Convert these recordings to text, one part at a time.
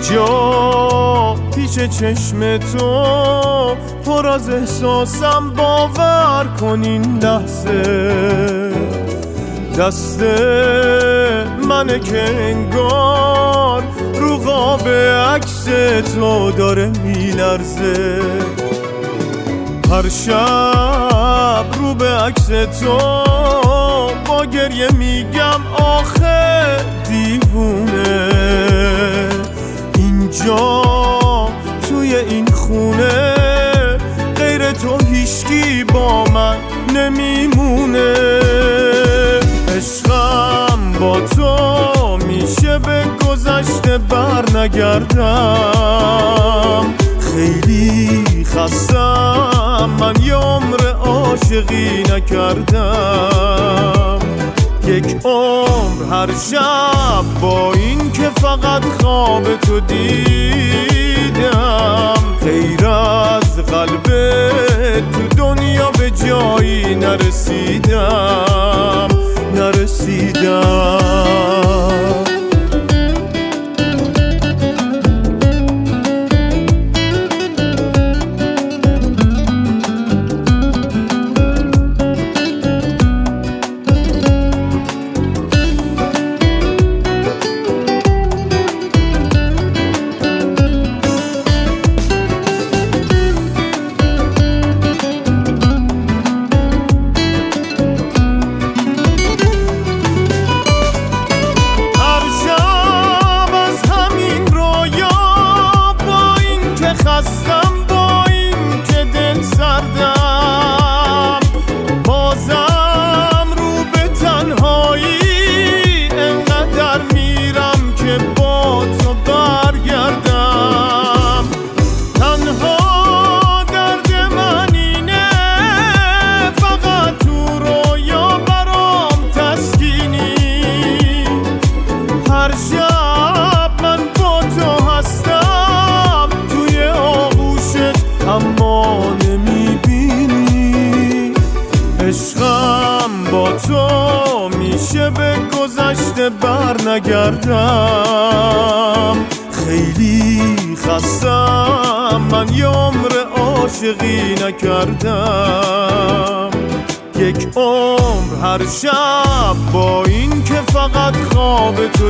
اینجا پیش چشم تو پر از احساسم، باور کن این لحظه دست منه که انگار رو قاب عکس تو داره میلرزه. هر شب رو به عکس تو با گریه میگم آخه دیوونه، اینجا توی این خونه غیر تو هیچکی با من نمیمونه. عشقم با تو میشه به گذشته بر نگردم، خیلی خستم من یه عمر عاشقی نکردم. یک عمر هر شب با این که فقط خواب تو دیدم، غیر از قلب تو دنیا به جایی نرسیدم. خستم با این که دل سردم، بازم رو به تنهایی انقدر میرم که با تو برگردم. تنها درد من اینه فقط تو رویا برام تسکینی، هر شب من با تو هستم اما نمیبینی. عشقم با تو میشه به گذشته بر نگردم، خیلی خستم من یه عمر عاشقی نکردم. یک عمر هر شب با این که فقط خواب تو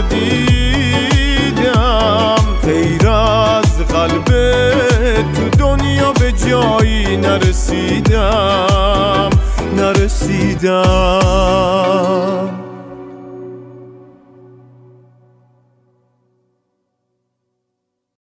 دیدم، غیر از قلب تو دنیا به جایی نرسیدم.